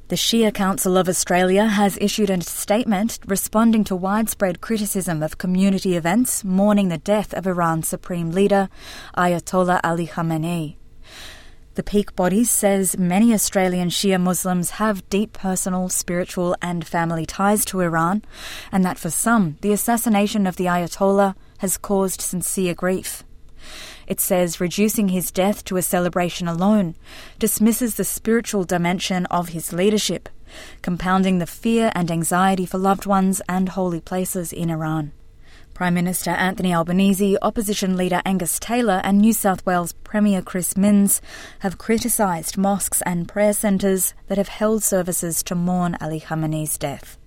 The Shia Council of Australia has issued a statement responding to widespread criticism of community events mourning the death of Iran's supreme leader, Ayatollah Ali Khamenei. The peak body says many Australian Shia Muslims have deep personal, spiritual and family ties to Iran, and that for some, the assassination of the Ayatollah has caused sincere grief. It says reducing his death to a celebration alone dismisses the spiritual dimension of his leadership, compounding the fear and anxiety for loved ones and holy places in Iran. Prime Minister Anthony Albanese, Opposition Leader Angus Taylor and New South Wales Premier Chris Minns have criticised mosques and prayer centres that have held services to mourn Ali Khamenei's death.